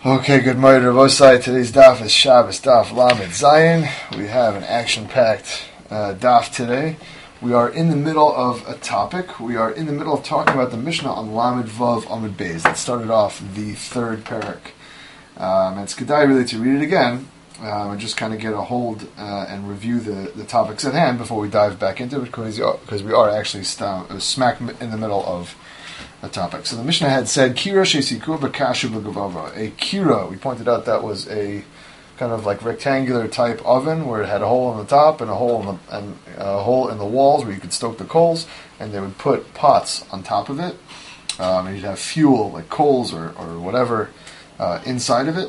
Okay, good morning, Ravosai. Today's daf is Shabbos daf Lamed Zayin. We have an action-packed daf today. We are in the middle of a topic. We are in the middle of talking about the Mishnah on Lamed Vav Amud Beis. That started off the third parak. And it's kedai really to read it again and just kind of get a hold and review the topics at hand before we dive back into it, because we are actually smack in the middle of a topic. So the Mishnah had said, Kira sheisiku b'kashu b'gavava. A kira, we pointed out that was a kind of like rectangular type oven where it had a hole on the top and a hole in the walls where you could stoke the coals, and they would put pots on top of it, and you'd have fuel like coals or whatever inside of it.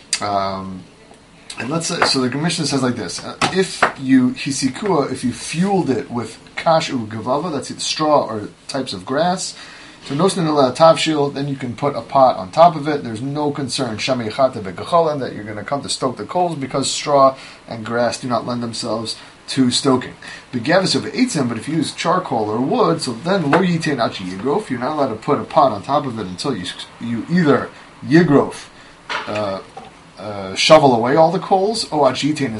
And let's say, so the Mishnah says like this: if you fueled it with kash gavava, that's it, straw or types of grass. So then you can put a pot on top of it. There's no concern that you're going to come to stoke the coals, because straw and grass do not lend themselves to stoking. But if you use charcoal or wood, so then lo yitain achi yigrof, you're not allowed to put a pot on top of it until you either yigrof, shovel away all the coals, or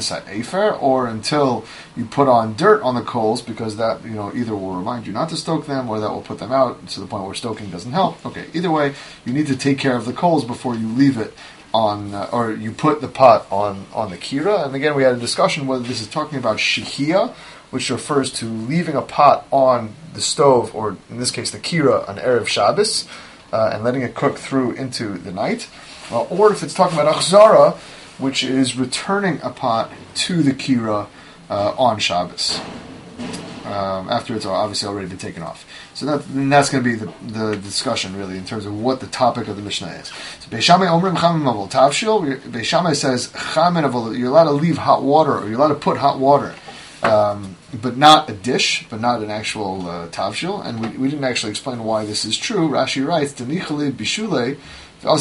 until you put on dirt on the coals, because that either will remind you not to stoke them, or that will put them out to the point where stoking doesn't help. Okay, either way, you need to take care of the coals before you leave it on, or you put the pot on the kira. And again, we had a discussion whether this is talking about shehiyah, which refers to leaving a pot on the stove, or in this case the kira, on Erev Shabbos, and letting it cook through into the night. Or if it's talking about achzara, which is returning a pot to the kira on Shabbos, after it's obviously already been taken off. So that's going to be the discussion, really, in terms of what the topic of the Mishnah is. So Beis Shammai omrim chamin avol tavshil. Beis Shammai says chamin avol, you're allowed to leave hot water, or you're allowed to put hot water, but not a dish, but not an actual tavshil. And we didn't actually explain why this is true. Rashi writes, Denichale bishule. By a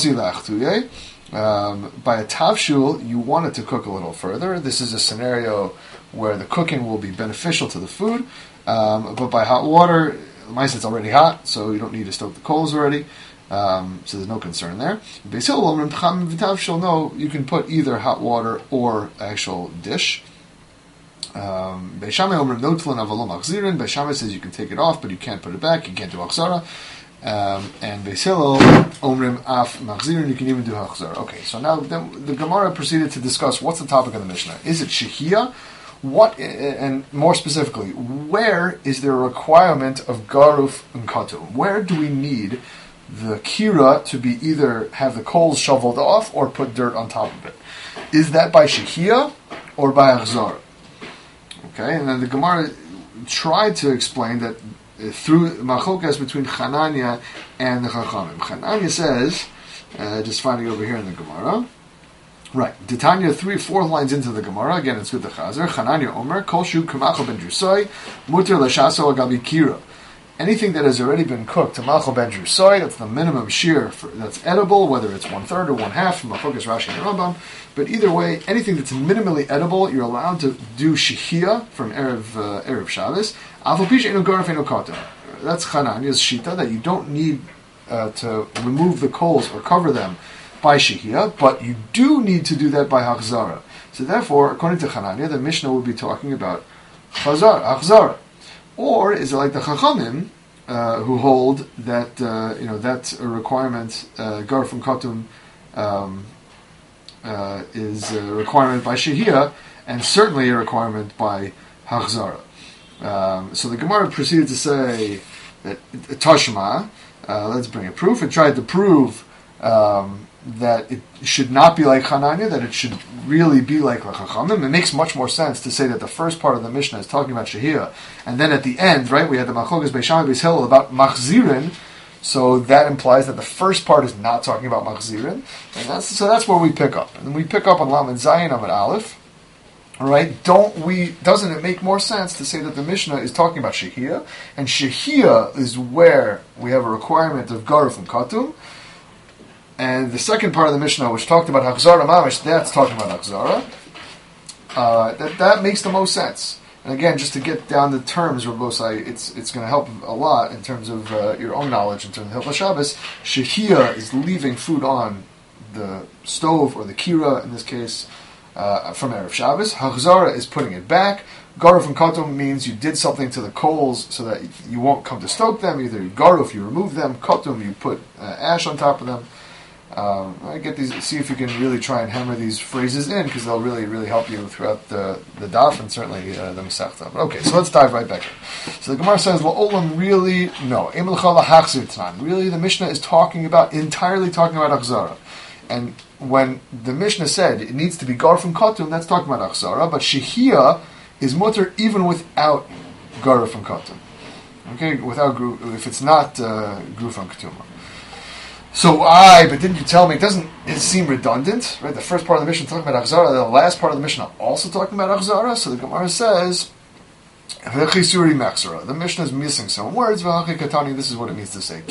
tavshul, you want it to cook a little further. This is a scenario where the cooking will be beneficial to the food, but by hot water, it's already hot, so you don't need to stoke the coals already, so there's no concern there. No, you can put either hot water or actual dish. Beis Shammai says you can take it off, but you can't put it back, you can't do achzara. And Beis Hillel omrim af machzirin, you can even do hachzar. Okay, so now the Gemara proceeded to discuss what's the topic of the Mishnah. Is it shehiyah? What, and more specifically, where is there a requirement of garuf and katum? Where do we need the kira to be either have the coals shoveled off or put dirt on top of it? Is that by shehiyah or by achzar? Okay, and then the Gemara tried to explain that through machokas between Chananya and the Chachamim. Chananya says, just finding over here in the Gemara, right, Titania 3-4 lines into the Gemara, again it's with the Chazer, Chananya Omer, Kolshu Kamachal ben Drusoi, Muter Lashaso Agabi Kira. Anything that has already been cooked to Machal ben Drusoi, that's the minimum shear that's edible, whether it's 1/3 or 1/2 from Machokas Rashi and Rambam, but either way, anything that's minimally edible, you're allowed to do shehiyah from Erev Shabbos. That's Chananya's shita, that you don't need to remove the coals or cover them by shehiyah, but you do need to do that by hachzara. So therefore, according to Chananya, the Mishnah would be talking about hachzara. Or is it like the Chachamim, who hold that that's a requirement, garuf and katum is a requirement by shehiyah, and certainly a requirement by hachzara. So the Gemara proceeded to say that Tashma, let's bring a proof. It tried to prove that it should not be like Chananya, that it should really be like Chachamim. It makes much more sense to say that the first part of the Mishnah is talking about shehiyah, and then at the end, right, we had the Machokas Beis Shammai Beis Hillel about machzirin. So that implies that the first part is not talking about machzirin, and that's where we pick up. And we pick up on Lamed Zayin Amud Aleph. All right, doesn't it make more sense to say that the Mishnah is talking about shehiyah, and shehiyah is where we have a requirement of garuf and katum, and the second part of the Mishnah, which talked about hachzara mamish, that's talking about hachzara. That makes the most sense. And again, just to get down the terms, Rabosai, it's going to help a lot in terms of your own knowledge in terms of Hilchos Shabbos. Shehiyah is leaving food on the stove or the kira in this case from Erev Shabbos. Hachzara is putting it back. Garuf and Kotum means you did something to the coals so that you won't come to stoke them. Either you Garuf, you remove them. Kotum, you put ash on top of them. I get these. See if you can really try and hammer these phrases in, because they'll really, really help you throughout the daf and certainly the Masechta. Okay, so let's dive right back in. So the Gemara says, "La'olam really no. Really, the Mishnah is entirely talking about Achzara, and when the Mishnah said it needs to be gar from Kotum, that's talking about Achzara, but Shehiyah is mutter even without gar from Kotum. Okay, if it's not gru from Ketuma. So but didn't you tell me, doesn't it seem redundant? Right, the first part of the Mishnah talking about Achzara, the last part of the Mishnah also talking about Achzara. So the Gemara says, the Mishnah is missing some words. This is what it means to say.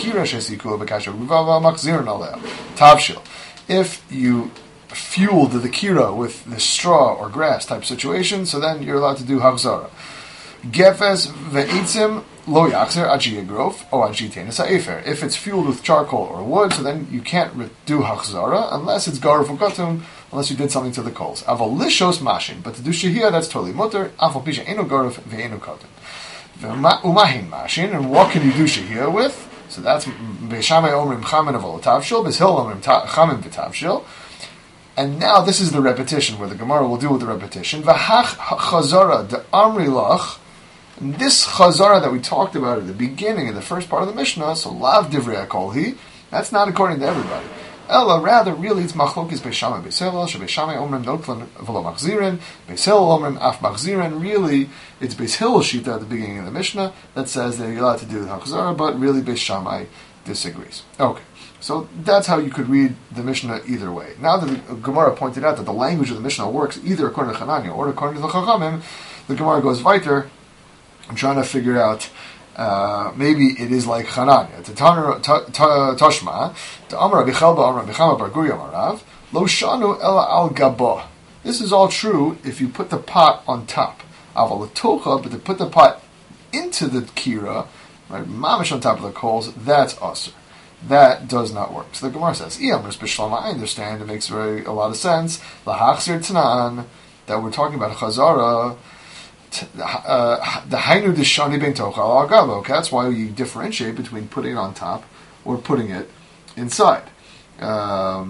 Tavshil. If you fueled the kira with the straw or grass type situation, so then you're allowed to do Achzara. Gefes ve'itzim lo yakzer aji yagrof o aji tenis ha'efer. If it's fueled with charcoal or wood, so then you can't do Hachzara unless it's garuf ukatum, unless you did something to the coals. Aval lishos mashin, but to do shehiyah, that's totally mutter. Afal pisha eno garuf ve'eno katum. Umahin mashin, and what can you do shehiyah with? So that's Beishamai omrim chamin avol tavshil, Beishil omrim chamin v'tavshil. And now this is the repetition, where the Gemara will deal with the repetition. V'hach chazara de amri lach. This chazara that we talked about at the beginning, in the first part of the Mishnah, so lav divrei kolhi, that's not according to everybody. Ella, rather, really, it's machlokis Beishamai Beishil, sheBeishamai omrim notlan v'lo machzirin, Beishil omrim af machzirin. Really, it's Beishil shita at the beginning of the Mishnah that says that you're allowed to do the chazara, but really Beishamai disagrees. Okay. So that's how you could read the Mishnah either way. Now that the Gemara pointed out that the language of the Mishnah works either according to Chananya or according to the Chachamim, the Gemara goes weiter. I'm trying to figure out, maybe it is like Chananya. Tashma, to Amar Rabbi Chelba, Amar Rabbi Chama bar Guri Amarav, Lo shanu ela al gabah. This is all true if you put the pot on top. Aval letocha, but to put the pot into the kira, right, mamish on top of the coals, that's asur. That does not work. So the Gemara says, I understand, it makes a lot of sense. Lahachzir Tanan, that we're talking about Chazara, the Hainu Dishani Ben Tocha al Gabo. Okay, that's why you differentiate between putting it on top or putting it inside. But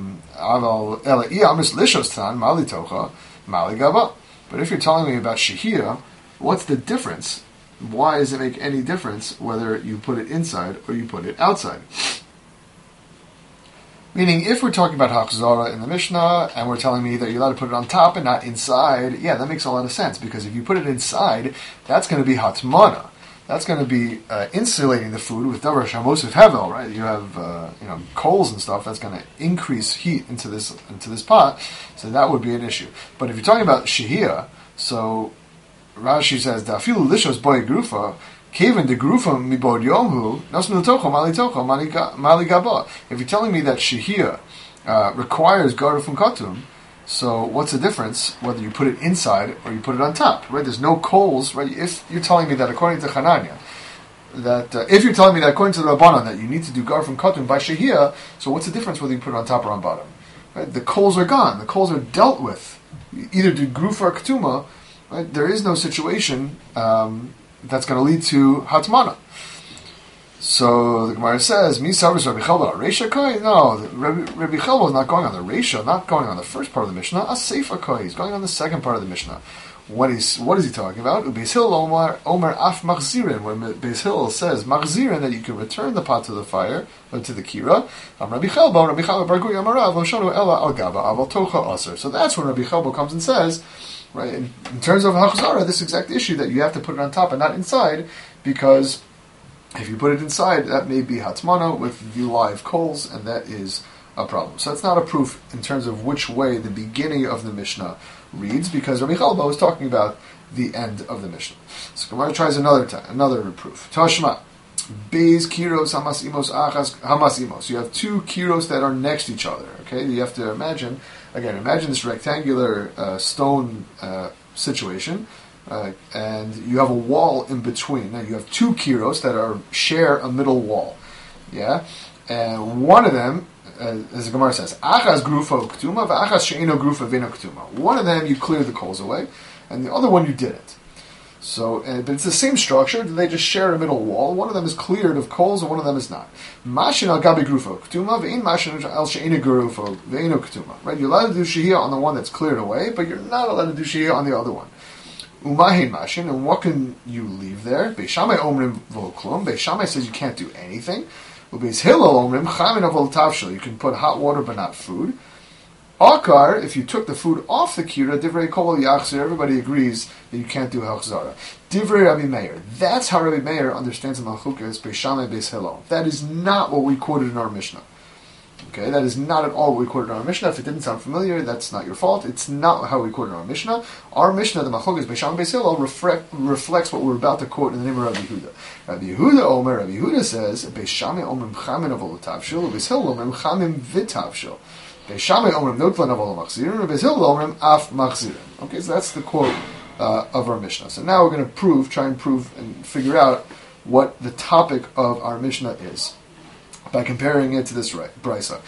if you're telling me about Shehiyah, what's the difference? Why does it make any difference whether you put it inside or you put it outside? Meaning, if we're talking about Hachzara in the Mishnah, and we're telling me that you're allowed to put it on top and not inside, yeah, that makes a lot of sense, because if you put it inside, that's going to be Hatmana. That's going to be insulating the food with Davar Shamosif Hevel, right? You have coals and stuff, that's going to increase heat into this pot, so that would be an issue. But if you're talking about Shehiyah, so Rashi says, Dafilu Lishos Boy Grufa, Kevin de Grufa Mibod Yomhu, Nosmil Tocho, Mali Tocho, Mali Gaba. If you're telling me that Shehiyah requires Garuf and Katum, so what's the difference whether you put it inside or you put it on top, right? There's no coals, right? If you're telling me that according to Chananya, if you're telling me that according to the Rabbanan that you need to do Garuf and Katum by Shehiyah, so what's the difference whether you put it on top or on bottom? Right? The coals are gone. The coals are dealt with. Either do Grufa or Ketuma, right? There is no situation that's going to lead to Hatmana. So the Gemara says, "Mi savus Rabbi Chelba Reisha Koi." No, Rabbi Chelba is not going on the Reisha, not going on the first part of the Mishnah. Aseifa Koi, he's going on the second part of the Mishnah. What is he talking about? Beis Hillel Omer Af Machzirin, where Beis Hillel says Machzirin, that you can return the pot to the fire, or to the kira. Rabbi Chelba Bar Guri Amarav Lo Shanu Ela Al Gaba Aval Tocha Aser. So that's when Rabbi Chelba comes and says, right, in terms of Hachzara, this exact issue that you have to put it on top and not inside, because if you put it inside, that may be Hatmana with the live coals, and that is a problem. So that's not a proof in terms of which way the beginning of the Mishnah reads, because Rabbi Chelba was talking about the end of the Mishnah. So Gemara tries another proof. Tashma, Beis Kiros Hamasimos Achas Hamasimos. You have two kiros that are next to each other. Okay, you have to imagine this rectangular stone situation, and you have a wall in between. Now you have two kiros that share a middle wall. Yeah, and one of them as the Gemara says, achas grufa uktuma, v'achas she'eno grufa v'eno ktuma. One of them you cleared the coals away, and the other one you didn't. So, but it's the same structure. They just share a middle wall. One of them is cleared of coals, and one of them is not. Mashin al gabi grufa ktuma, ve'in mashin al she'eno grufa v'eno ktuma. Right? You're allowed to do shehiyah on the one that's cleared away, but you're not allowed to do shehiyah on the other one. Umahin mashin, and what can you leave there? Beis Shammai omrim v'lo klum. Beis Shammai says you can't do anything. Ubeis Hillel omrim chamin avol tavshil. You can put hot water but not food. Akar, if you took the food off the kira, divrei kol yachzir, everybody agrees that you can't do hachzara. Divrei Rabbi Meir. That's how Rabbi Meir understands the Malchukas, Beis Shammai, Beis Hillel. That is not what we quoted in our Mishnah. Okay, that is not at all what we quoted in our Mishnah. If it didn't sound familiar, that's not your fault. It's not how we quoted in our Mishnah. Our Mishnah, the Malchukas, Beis Shammai, Beis Hillel, reflects what we're about to quote in the name of Rabbi Yehuda. Rabbi Yehuda Omer, Rabbi Yehuda says, Beis Shammai omrim chamin avol tavshil, Beis Hillel omrim chamin v'tavshil. Beis Shammai omrim notlan avol machzirin, Beis Hillel omrim af machzirin. Okay, so that's the quote of our Mishnah. So now we're going to try and prove and figure out what the topic of our Mishnah is by comparing it to this brisa.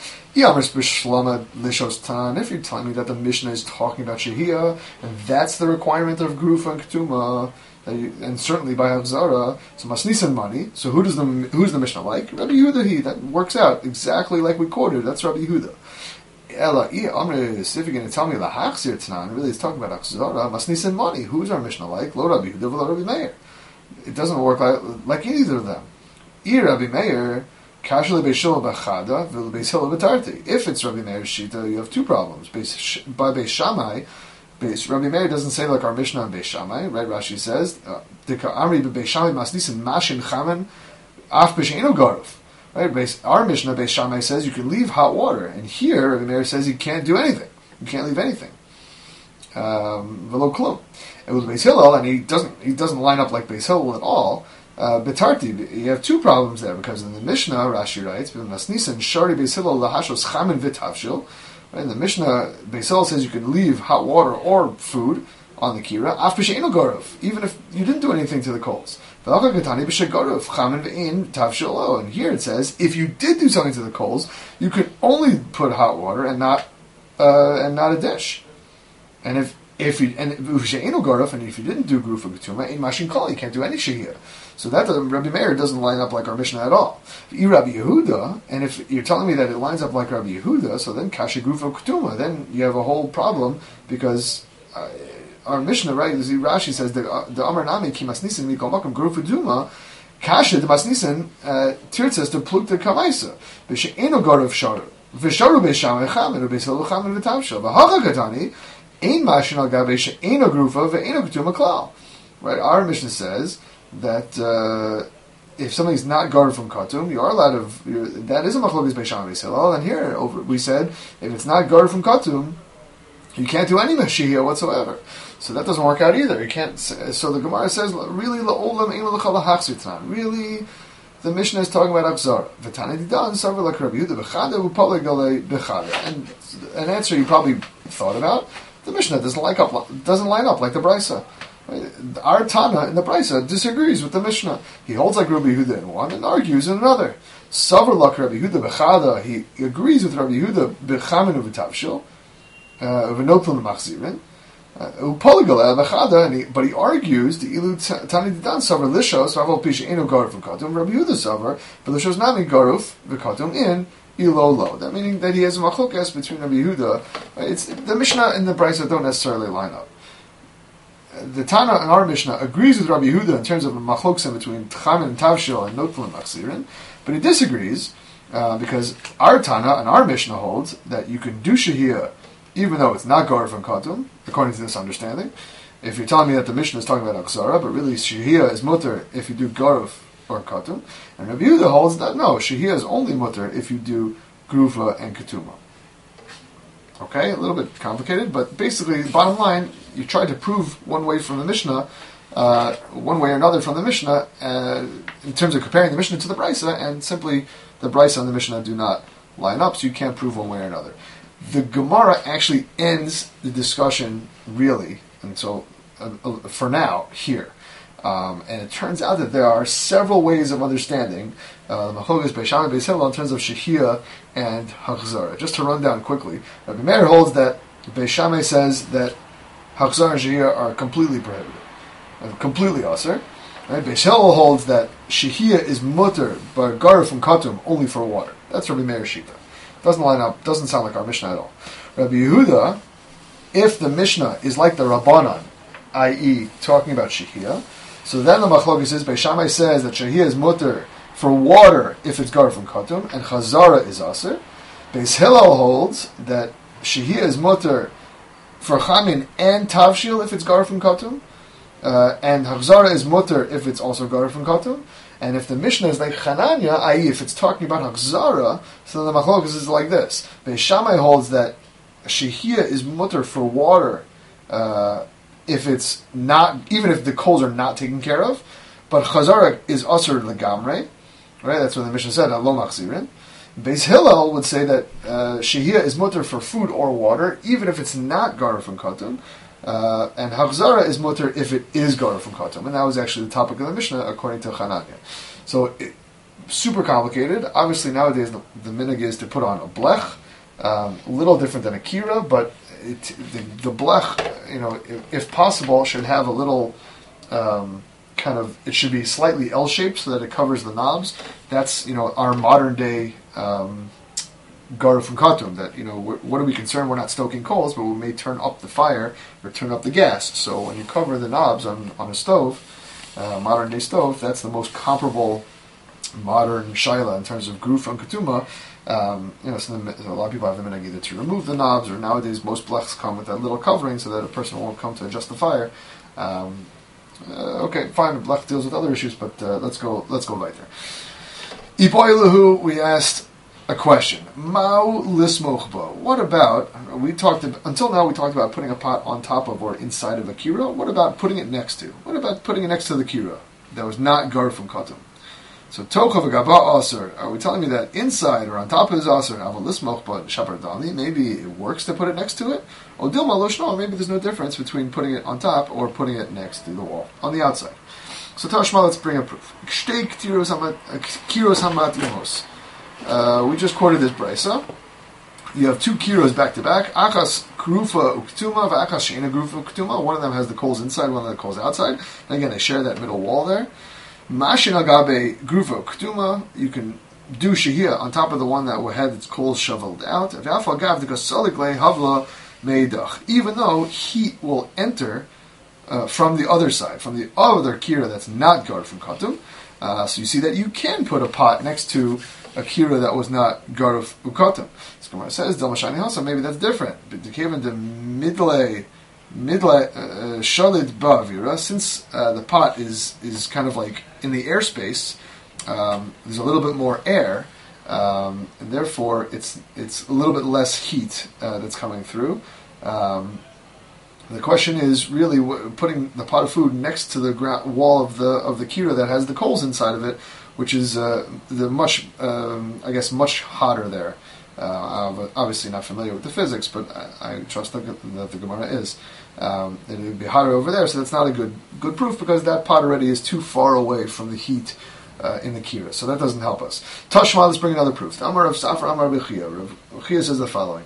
If you're telling me that the Mishnah is talking about shehiyah, and that's the requirement of grufa and ketuma, and certainly by Havzara, so masnisan money. So who's the Mishnah like? Rabbi Yehuda. That works out exactly like we quoted. That's Rabbi Yehuda. Ella, if you're going to tell me the Hachzir Tanan, really it's talking about Achzara, Masnisan money. Who's our Mishnah like? Lo Rabbi Yehuda, lo Rabbi Meir. It doesn't work like either of them. Rabbi Meir, Kashal Beishil Bachada, Vil Beishil Betarti. If it's Rabbi Meir's Shita, you have two problems. By Beis Shammai, Rabbi Meir doesn't say like our Mishnah on Beis Shammai, right? Rashi says, Dika Amri Beis Shammai Masnisan Mashin Chamen Af B'She'enu Garuf. Right? Our Mishnah, Beis Shammai, says you can leave hot water, and here Rabbi Meir says you can't do anything. You can't leave anything. V'lo klum. It was Beis Hillel, and he doesn't line up like Beis Hillel at all. Betarti, you have two problems there, because in the Mishnah, Rashi writes, Masnisan Shari Beis Hillel lahashos chamin v'tavshil. In the Mishnah, Beis Hillel says you can leave hot water or food on the kira, af b'she'enu garuf, even if you didn't do anything to the coals. And here it says, if you did do something to the coals, you could only put hot water and not a dish. And if you didn't do grufa ketuma, in mashin kol, you can't do any shehiyah. So that Rabbi Meir doesn't line up like our Mishnah at all. Rabbi Yehuda, and if you're telling me that it lines up like Rabbi Yehuda, so then kasha grufa ketuma, then you have a whole problem, because our Mishnah, right? Rashi says the Amar Nami ki masnisin mikol makom grufa duma kasha the masnisin tirtzas to pluk the kamaisa b'she'eno garuf sharu v'sharu b'shamay chamin u'b'selu chamin v'tavshel v'hacha katani ein mashin al gabe she'eno grufa ve'eno ketuma klal. Right? Our Mishnah says that if something's not guarded from katum, you are allowed to. That is a machlokes Beis Shammai Beis Hillel. And here we said if it's not guarded from katum, you can't do any shehiyah whatsoever. So that doesn't work out either. You can't. So the Gemara says, really, really, the Mishnah is talking about Achzara. And an answer you probably thought about, the Mishnah doesn't line up like the Brisa. Right? Our Tana in the Brisa disagrees with the Mishnah. He holds like Rabbi Yehuda in one and argues in another. Savar like Rabbi Yehuda bechada, he agrees with Rabbi Yehuda bechamin uv'tavshil, v'notlan machzirin. But he argues the ilu tani didan savar lishos v'avol pisha inu garuf v'katum. Rabbi Yehuda savar, but lishos nami garuf v'katum in ilo lo. That meaning that he has a machlokas between Rabbi Yehuda. The Mishnah and the Brisa don't necessarily line up. The Tana in our Mishnah agrees with Rabbi Yehuda in terms of a machloksa between Tchamin and Tavshil and Notlan and Machzirin, but he disagrees because our Tana and our Mishnah holds that you can do shehiyah even though it's not garuf and katum, according to this understanding. If you're telling me that the Mishnah is talking about Aksara, but really shehiyah is mutter if you do garuf or katum, and Rabbi Yehuda holds that no, shehiyah is only mutter if you do grufa and ketuma. Okay, a little bit complicated, but basically, bottom line, you try to prove one way from the Mishnah, one way or another from the Mishnah, in terms of comparing the Mishnah to the Brisa, and simply the Brisa and the Mishnah do not line up, so you can't prove one way or another. The Gemara actually ends the discussion, really, and so for now, here. And it turns out that there are several ways of understanding the Machlokas Beis Shammai Beis Hillel in terms of Shehiyah and Hachzara. Just to run down quickly, Rabbi Meir holds that Beis Shammai says that Hachzara and Shehiyah are completely prohibited, completely aser. Right? Beis Hillel holds that Shehiyah is mutter by gar from katum only for water. That's Rabbi Meir's shita. Doesn't line up. Doesn't sound like our Mishnah at all. Rabbi Yehuda, if the Mishnah is like the Rabbanan, i.e., talking about Shehiyah, so then the Machlokes is Beis Shammai says that Shehiyah is mutter for water if it's gar from katum, and Chazara is aser. Beis Hillel holds that Shehiyah is mutter for chamin and tavshil if it's gar from katum, and Hachzara is mutter if it's also gar from katum. And if the Mishnah is like Chananya, i.e., if it's talking about Hachzara, so then the Machlokes is like this. Beis Shammai holds that Shehiyah is mutter for water if it's not, even if the coals are not taken care of, but Chazara is aser legamre, right? That's what the Mishnah said, lo machzirin. Beis Hillel would say that Shehiyah is mutter for food or water, even if it's not gar from katum, and Hachzara is mutter if it is gar from katum, and that was actually the topic of the Mishnah according to Chananya. So, super complicated. Obviously, nowadays the minhag is to put on a blech, a little different than a kira, but the blech, if possible, should have a little it should be slightly L-shaped so that it covers the knobs. That's our modern day gar from katum. That what are we concerned? We're not stoking coals, but we may turn up the fire or turn up the gas. So when you cover the knobs on a stove, modern day stove, that's the most comparable modern shaila in terms of gru from ketuma. So a lot of people have the minhag either to remove the knobs, or nowadays most blechs come with that little covering so that a person won't come to adjust the fire. Okay, fine. Blech deals with other issues, but let's go weiter. Iboilahu, we asked a question. Mau lismochbo. What about until now we talked about putting a pot on top of or inside of a kira. What about putting it next to? What about putting it next to the kira that was not gar from katum? So tochav agaba aser. Are we telling me that inside or on top of his aser and aval lismochbo shapar dami? Maybe it works to put it next to it. Or dilma loshno. Maybe there's no difference between putting it on top or putting it next to the wall on the outside. So Tashma, let's bring a proof. Kiros hamat imos. We just quoted this brisa. You have two kiros back to back. Achas krufa uktuma, v'achas she'ena krufa uktuma. One of them has the coals inside, one of the coals outside. And again, they share that middle wall there. Mashin agabe grufa uktuma. You can do shehiyah on top of the one that had its coals shoveled out. V'afal gav d'kasolik le havla meidach. Even though heat will enter from the other side, from the other kira that's not gar from katum. So you see that you can put a pot next to a kira that was not gar from katum. So Gemara says, Del Mashani Hasa, maybe that's different. But the midle shalid ba'avira, since the pot is kind of like in the airspace, there's a little bit more air, and therefore it's a little bit less heat that's coming through. The question is really putting the pot of food next to the wall of the kira that has the coals inside of it, which is much hotter there. Obviously not familiar with the physics, but I trust that the Gemara is. It would be hotter over there, so that's not a good proof because that pot already is too far away from the heat in the kira, so that doesn't help us. Tashma, let's bring another proof. Amar of Safra, Amar Bechia. Bechia says the following.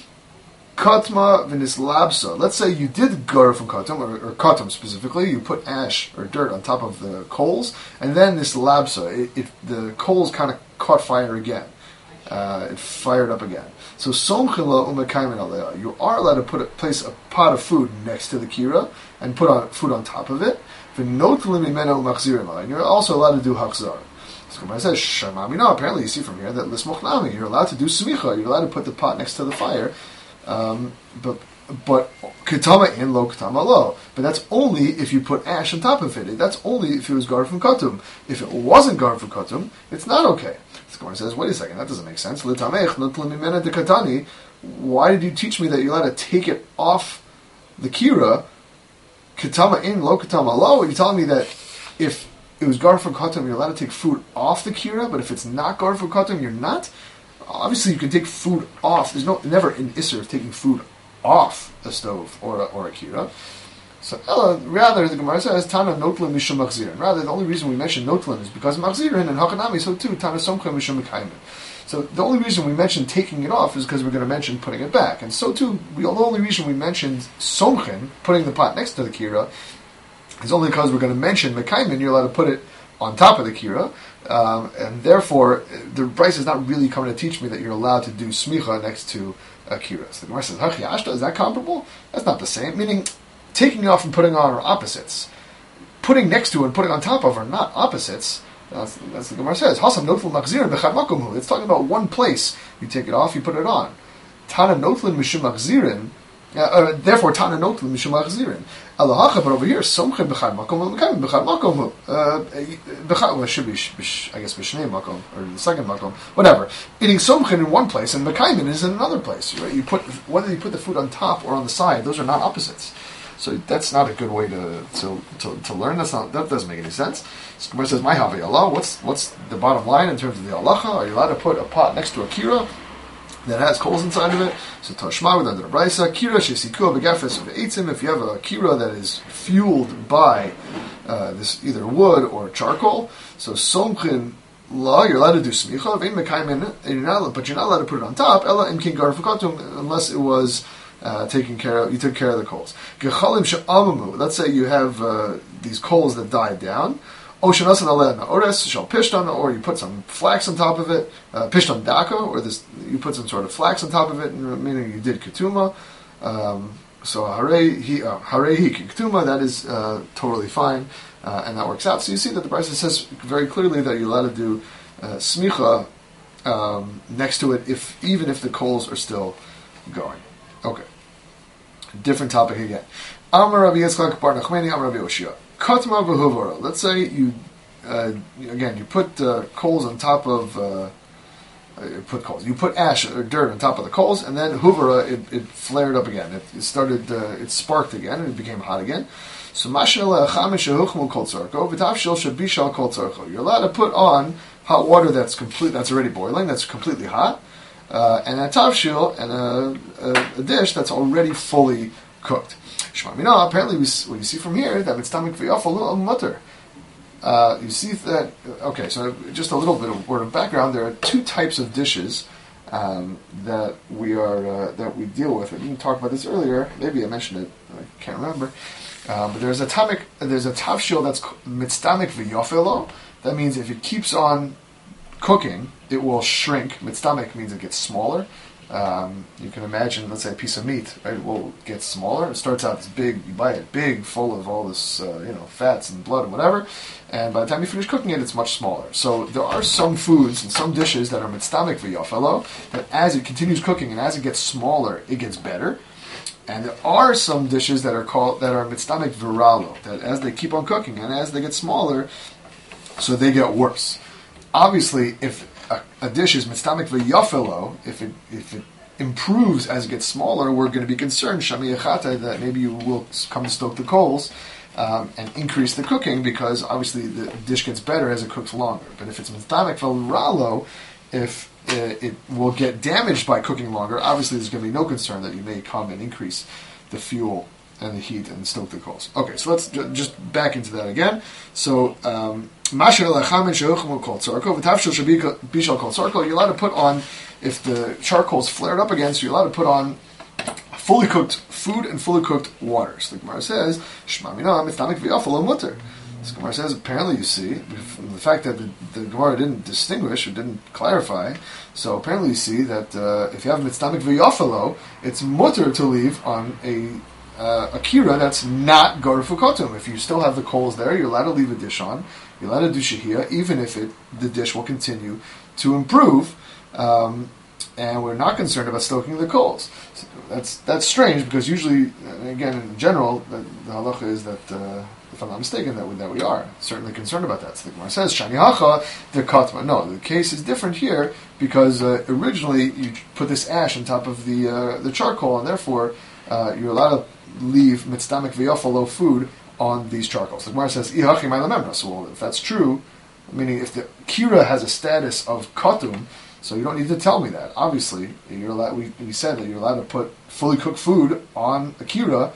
Katma v'nislabsa. Let's say you did gar from katum, or katum specifically. You put ash or dirt on top of the coals, and then this labsa, the coals kind of caught fire again. It fired up again. So somchila umekaymin aleya. You are allowed to place a pot of food next to the kira and put food on top of it. V'notlim imena umachzirin, and you're also allowed to do hachzar. So Gemara says, Shamami. No, apparently you see from here that lismochnami. You're allowed to do smicha. You're allowed to put the pot next to the fire. But ketama in lo ketama lo. But that's only if you put ash on top of it. That's only if it was gar from katum. If it wasn't gar from katum, it's not okay. The Gemara says, wait a second, that doesn't make sense. Why did you teach me that you're allowed to take it off the kira? Ketama in lo ketama lo. You're telling me that if it was gar from katum, you're allowed to take food off the kira, but if it's not gar from katum, you're not. Obviously, you can take food off. There's never an isser of taking food off a stove or a kira. So rather, the Gemara says Tana Notlin Mishum Machzirin. Rather, the only reason we mention Notlin is because Machzirin and Hakanami. So too Tana Somchem Mishum Mekayim. So the only reason we mentioned taking it off is because we're going to mention putting it back, and so too the only reason we mentioned Somchen, putting the pot next to the kira, is only because we're going to mention Mekayim. You're allowed to put it on top of the kira, and therefore the price is not really coming to teach me that you're allowed to do smicha next to a kira. So the Gemara says, Hachi Ashta, is that comparable? That's not the same. Meaning, taking it off and putting on are opposites. Putting next to and putting on top of are not opposites. That's what the Gemara says. Hasam notful machzirin b'chad makom. It's talking about one place. You take it off, you put it on. Tana notlin mishum machzirin. Therefore, Tana notlin mishum machzirin. Alahacha, but over here, somchem b'chad makom, b'chad makom. Well, it should be, I guess, b'shnei makom, or the second makom, whatever. Eating somchem in one place and mekayim is in another place. Right? Whether you put the food on top or on the side, those are not opposites. So that's not a good way to learn. That doesn't make any sense. So Gemara says, "My havi Allah." What's the bottom line in terms of the halacha? Are you allowed to put a pot next to a kira that has coals inside of it? So Tashma with under the brisa, kira shesikua begafes of eitzim. If you have a kira that is fueled by this either wood or charcoal, so somchin law, you're allowed to do smicha. But you're not allowed to put it on top. Ella imkin garfukatum, unless it was taken care of. You took care of the coals. Gechalim she'amamu. Let's say you have these coals that died down. Oshanasan aleh naores shall pishtan, or you put some flax on top of it. Pishtan daka, or this you put some sort of flax on top of it, meaning you did ketuma. So harehi ketuma, that is totally fine, and that works out. So you see that the Brisa says very clearly that you're allowed to do smicha next to it, even if the coals are still going. Okay. Different topic again. Amar Rabbi Yitzchak bar Nachmani, Amar Rabbi Oshia. Katma v'huvara. Let's say you put coals on top of you put ash or dirt on top of the coals, and then huvara, it flared up again. It sparked again, and it became hot again. So mashal chamish shehuchmu kol tzarko v'tavshil shabishal kol tzarko. You're allowed to put on hot water that's already boiling, that's completely hot. And a tavshil and a dish that's already fully cooked. Shmamina, apparently what you see from here, that mitztamik v'yafal mutter. You see that, okay, so just a little bit of word of background. There are two types of dishes that we deal with. I didn't talk about this earlier. Maybe I mentioned it, I can't remember. But there's a tavshil that's mitztamik v'yafalo. That means if it keeps on cooking, it will shrink. Mitztamik means it gets smaller. You can imagine, let's say, a piece of meat, right? It will get smaller. It starts out this big, you buy it big, full of all this, fats and blood and whatever, and by the time you finish cooking it, it's much smaller. So there are some foods and some dishes that are mitztamik v'yafalo, that as it continues cooking and as it gets smaller, it gets better. And there are some dishes that are mitztamik v'ralo, that as they keep on cooking and as they get smaller, so they get worse. Obviously, if a dish is mitztamik v'yafelo, if it improves as it gets smaller, we're going to be concerned, shami echata, that maybe you will come to stoke the coals and increase the cooking, because obviously the dish gets better as it cooks longer. But if it's mitztamik v'ralo, if it will get damaged by cooking longer, obviously there's going to be no concern that you may come and increase the fuel and the heat and stoke the coals. Okay, so let's just back into that again. So, you're allowed to put on, if the charcoal's flared up again, so you're allowed to put on fully cooked food and fully cooked water. So the Gemara says, the Gemara says, apparently you see, from the fact that the Gemara didn't distinguish or didn't clarify, so apparently you see that if you have mitztamik v'yafalo, it's mutter to leave on a kira that's not garufukotum. If you still have the coals there, you're allowed to leave a dish on. You're allowed to do shehiyah, even if the dish will continue to improve, and we're not concerned about stoking the coals. So that's strange, because usually, again, in general, the halacha is that, if I'm not mistaken, that we are certainly concerned about that. So the Gemara says, Shani hacha de katma. No, the case is different here, because originally you put this ash on top of the charcoal, and therefore you're allowed to leave mitztamik v'yafalo food on these charcoals. The Gemara says, "Ihachi my lememra." So, well, if that's true, meaning if the kira has a status of katum, so you don't need to tell me that. Obviously, you're allowed. We said that you're allowed to put fully cooked food on a kira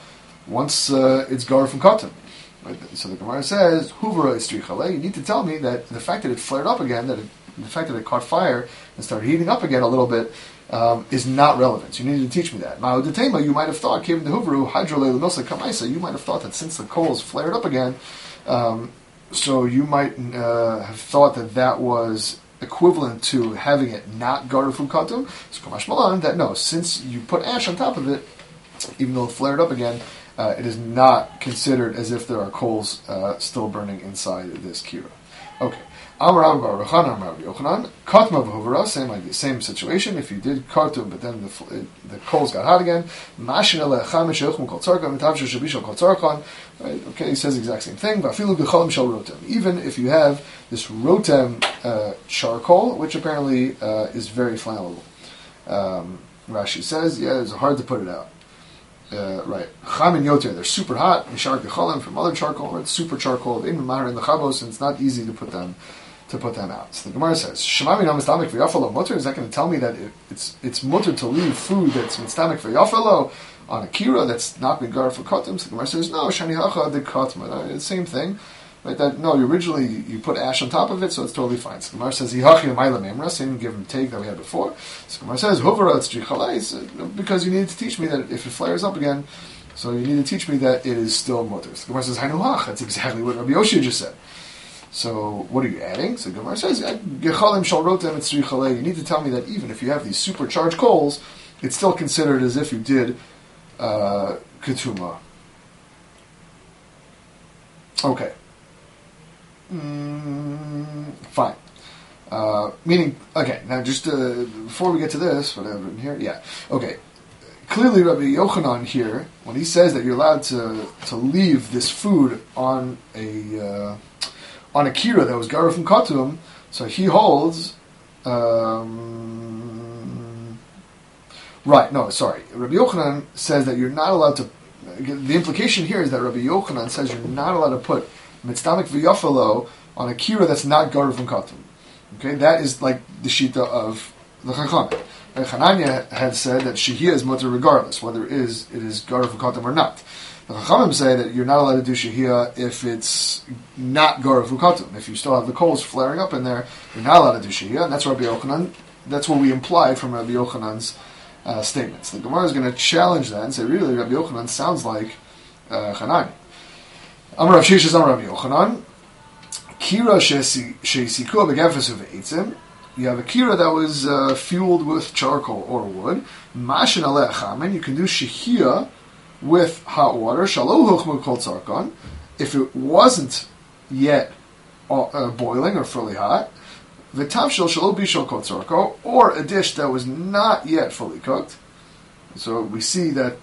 once it's gar from cotton. Right? So the Gemara says, "Huvara istrichale." You need to tell me that the fact that it flared up again, the fact that it caught fire and started heating up again a little bit, is not relevant. So you needed to teach me that. Ma'odetema, you might have thought, came to Huvru, hydrole lemilsa kamaisa. You might have thought that since the coals flared up again, so you might have thought that was equivalent to having it not guarded from katum. So Kamash Malan, that no, since you put ash on top of it, even though it flared up again, it is not considered as if there are coals still burning inside this kira. Okay. Amar Bar Yochanan, Amar Yochanan, Katma v'Huvara, same situation. If you did kartum, but then the coals got hot again. Mashin ele chamish yochum kol tzarkan, mitavshu shabishal kol tzarkan. Right? Okay, he says the exact same thing. Vafilu b'cholim shal rotem. Even if you have this rotem charcoal, which apparently is very flammable. Rashi says, yeah, it's hard to put it out. Right, chamin yoter, they're super hot. Mishar gecholim from other charcoal, or it's super charcoal. They mahar in the chabos, and it's not easy to put them out. So the Gemara says, Shemami no mistamik v'yafalo mutter. Is that going to tell me that it's mutter to leave food that's mistamik v'yafalo on a kira that's not been guarded for kotim? So the Gemara says, no, shani hacha de kotma. It's the same thing. Right, that no, originally you put ash on top of it, so it's totally fine. So the Gemara says, Yihachi l'mayla memra, same give and take that we had before. So the Gemara says, Hovara tzrichalei, because you needed to teach me that if it flares up again, so you need to teach me that it is still mutter. So the Gemara says, Hainuhach, that's exactly what Rabbi Yoshi just said. So what are you adding? So Gemara says, Gechalim shal rotem etzrichalei. You need to tell me that even if you have these supercharged coals, it's still considered as if you did ketuma. Okay. Fine. Meaning, okay, now just before we get to this, what I have written here, yeah, okay. Clearly, Rabbi Yochanan here, when he says that you're allowed to leave this food on a kira that was gara from katum, so he holds. Right? No, sorry. Rabbi Yochanan says that you're not allowed to. The implication here is that Rabbi Yochanan says you're not allowed to put mitztamik v'yafalo on a kira that's not guarded from katum. Okay, that is like the shita of the Chachamim. Hananya had said that shehiyah is mutter regardless, whether it is guarded from katum or not. The Chachamim say that you're not allowed to do shehiyah if it's not guarded from katum. If you still have the coals flaring up in there, you're not allowed to do shehiyah, and that's Rabbi Yochanan. That's what we implied from Rabbi Yochanan's statements. The Gemara is going to challenge that and say, really, Rabbi Yochanan sounds like Hananya. Amar Rav Sheshes Amar Rabbi Yochanan, Kira she'sikua begefes uve'etzim. You have a kira that was fueled with charcoal or wood. Mashin aleh chamen. You can do shehiyah with hot water. Shalo huchmu kol tzarkan. If it wasn't yet boiling or fully hot, v'tavshel shalo bishol kol tzarko, or a dish that was not yet fully cooked. So we see that.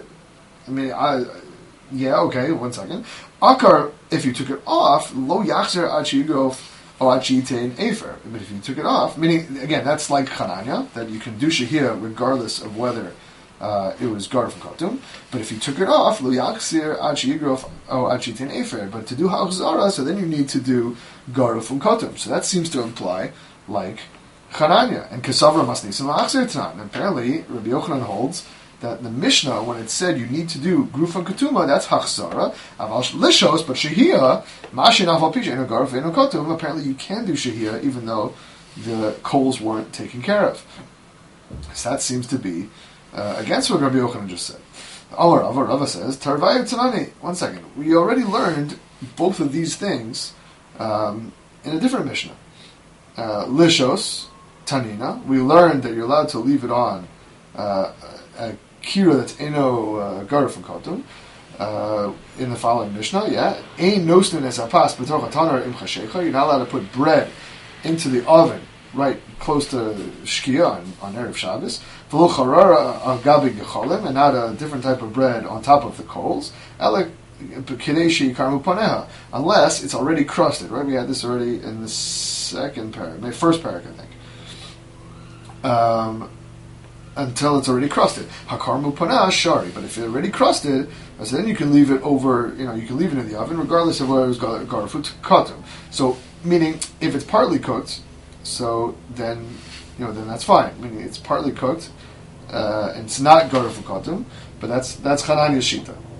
Yeah, okay, 1 second. Akar, if you took it off, lo yachzer ad sheyigrof o ad sheyitain efer. But if you took it off, meaning, again, that's like Chananya, that you can do shehiyah regardless of whether it was guarded from katum. But if you took it off, lo yachzer ad sheyigrof o ad sheyitain efer. But to do hachzara, so then you need to do guarded from katum. So that seems to imply, like Chananya. And Kesavra masnisim la'achzer tanan. And apparently, Rabbi Yochanan holds that the Mishnah, when it said you need to do Grufan Ketuma, that's Hachzara, Aval Lishos, but Shehiyah, Mashin Aval Pisha, Eno Garf, Eno Ketum, apparently you can do Shehiyah even though the coals weren't taken care of. So that seems to be against what Rabbi Yochanan just said. Amar Rava says, Tarvayu Tanani, 1 second, we already learned both of these things in a different Mishnah. Lishos, Tanina, we learned that you're allowed to leave it on a kira that's eno gar from katum in the following Mishnah. Yeah, ein nosnin es apas b'toch hatanar im chashecha. You're not allowed to put bread into the oven right close to shkia on erev Shabbos. V'lo charara agabi gecholim, and not a different type of bread on top of the coals. Elek kideshi karmu paneha, unless it's already crusted. Right, we had this already in the second parak, the first parak, I think. Until it's already crusted. Hakarmu panah shari. But if it's already crusted, so then you can leave it over, you can leave it in the oven regardless of whether it was garfut katum. So, meaning, if it's partly cooked, so then, then that's fine. Meaning it's partly cooked, and it's not garfut katum, but that's Chananya's shita.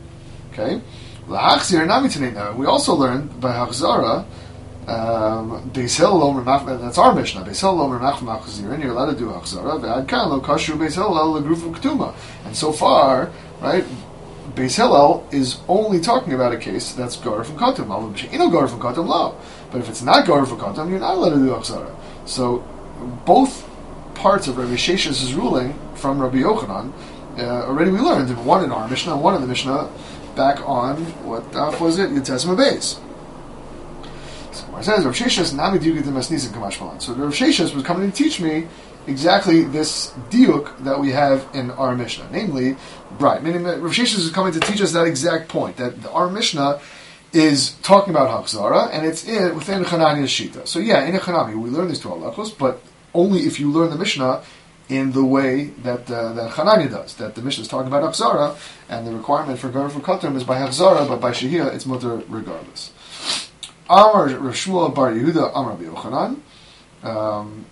Okay? L'hachzir nami tanina. We also learned by Hachzara, Beis Hillel Omer Nachman, that's our Mishnah. Beis Hillel Omer Nachman Hachzirin, you're allowed to do Hachzara. Ve'ad kan lo kashu Beis Hillel legruf ketuma. And so far, right, Beis Hillel is only talking about a case that's Gar from Katum. Gar from Katum, lo. But if it's not Gar from Katum, you're not allowed to do Hachzara. So both parts of Rabbi Shesh's ruling from Rabbi Yochanan, already we learned, one in our Mishnah, one in the Mishnah, back on, what was it? Yitesma Beis. So it says, Rav Sheshes nami diuk the masnisim kamashmalan. So Rav Sheshes was coming to teach me exactly this diuk that we have in our Mishnah. Namely, right, meaning that Rav Sheshes is coming to teach us that exact point, that our Mishnah is talking about Hachzara, and it's within Chanania's Shita. So yeah, in a Chanami, we learn these two halachos, but only if you learn the Mishnah in the way that Chananya does, that the Mishnah is talking about Hachzara, and the requirement for Gar for Katum is by Hachzara, but by Shehiyah it's mutter regardless. Amar Rav Shmuel bar Yehuda Amar Rabbi Yochanan.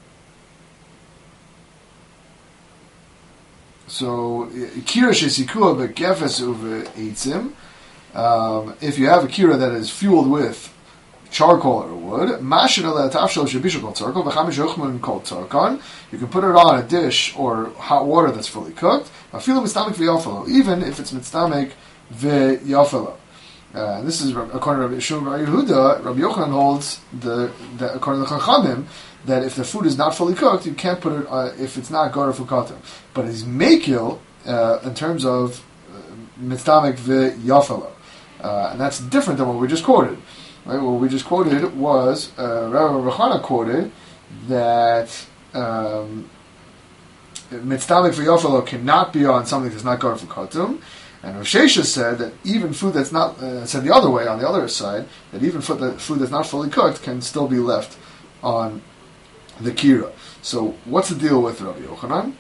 So kira shesikua begefes uve eitzim. If you have a kira that is fueled with charcoal or wood, you can put it on a dish or hot water that's fully cooked, even if it's mitstamek v'yafelo. This is according to Rabbi Yeshua bar Yehuda. Rabbi Yochanan holds that according to the Chachamim, that if the food is not fully cooked, you can't put it if it's not gar fukatim. But it's mekil in terms of mitstamek v'yafelo, and that's different than what we just quoted. Right? What we just quoted was Rabbi Rechana quoted that mitstamek v'yafelo cannot be on something that's not gar fukatim. And Rav Sheshes said that even food that's not, said the other way, on the other side, that even food that's not fully cooked can still be left on the kira. So what's the deal with Rabbi Yochanan?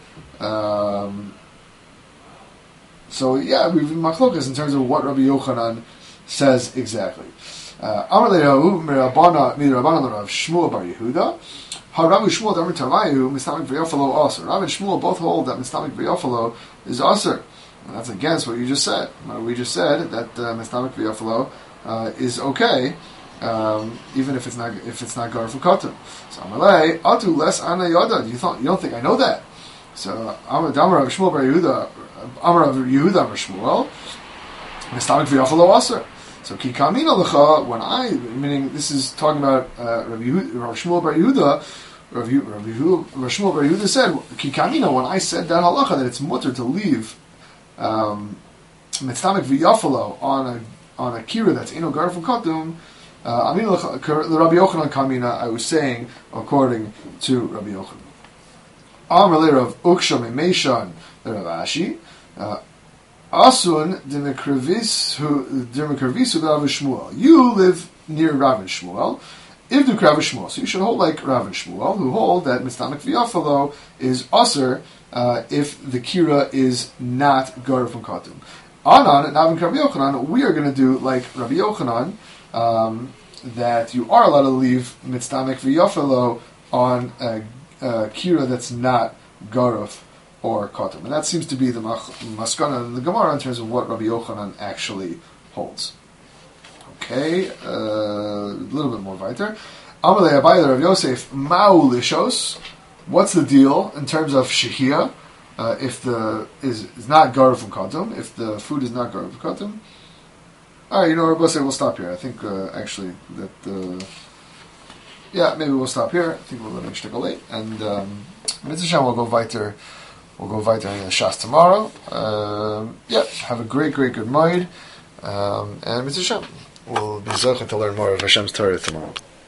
So yeah, we've been machlokas in terms of what Rabbi Yochanan says exactly. Amar le'Rahu mirabana Rav Shmuel bar Yehuda. Rav Shmuel d'Amar Tamayu mistamik v'yafalo aser. Rav and Shmuel both hold that mistamik v'yafalo is aser. And that's against what you just said. We just said that mistamik v'yafalo is okay, even if it's not gar fukatim. So Amalei atu les ana yada. You don't think I know that? So Amar Rav Shmuel bar Yehuda, Amar Rav Yehuda Amar Shmuel mistamik v'yafalo aser. So ki kamina lecha, meaning this is talking about Rav Shmuel bar Yehuda. Rav Shmuel bar Yehuda said ki kamina, when I said that halacha that it's mutter to leave mitstamek v'yafalo on a kira that's ino gar fukatum. Rabbi Yochanan kamina, I was saying according to Rabbi Yochanan. Amar le Rav Uksha meMeishan Rav Ashi. Asun d'mekrevisu Rav Shmuel. You live near Rav Shmuel. Ivduk Rav Shmuel. So you should hold like Rav Shmuel, who hold that mitstamek v'yafalo is aser if the kira is not gar from katum. Anan navin Rabbi Yochanan. We are going to do like Rabbi Yochanan, that you are allowed to leave mitstamek v'yafalo on a kira that's not garuf or katum, and that seems to be the maskana in the Gemara in terms of what Rabbi Yochanan actually holds. Okay, a little bit more weiter. Amalei Abaye Rav Yosef Ma'u Lishos. What's the deal in terms of shehiyah? If the is not gar from katum, if the food is not gar from katum. All right, Rabbi Yosef, we'll stop here. I think actually that maybe we'll stop here. I think we'll let it stick late, and Mitzvah we'll go weiter. We'll go weiter in the Shas tomorrow. Have a great good moed, and Mitzvah we'll be zocheh to learn more of Hashem's Torah tomorrow.